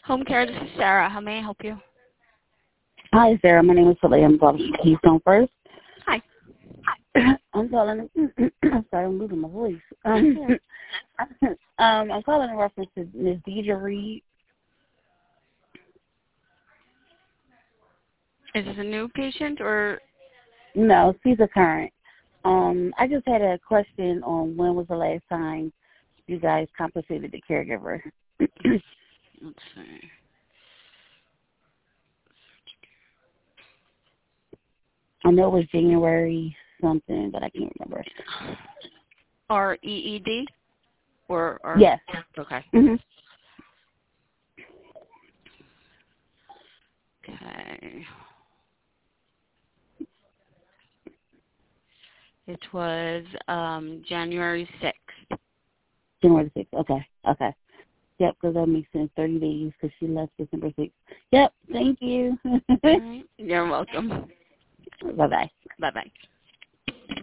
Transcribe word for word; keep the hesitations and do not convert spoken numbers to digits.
Home care, this is Sarah. How may I help you? Hi, Sarah. My name is Celia. I'm calling from Keystone First. Hi. I'm calling. Sorry, I'm losing my voice. Um, um, I'm calling in reference to Miss Deidre Reed. Is this a new patient or? No, she's a current. Um, I just had a question on when was the last time you guys compensated the caregiver. Let's see. I know it was January something, but I can't remember. R E E D? Or, or Yes. Okay. Mm-hmm. Okay. It was um, January sixth. January sixth. Okay. Okay. Yep, because that makes sense. thirty days because she left December sixth. Yep. Thank you. All right. You're welcome. Bye-bye. Bye-bye.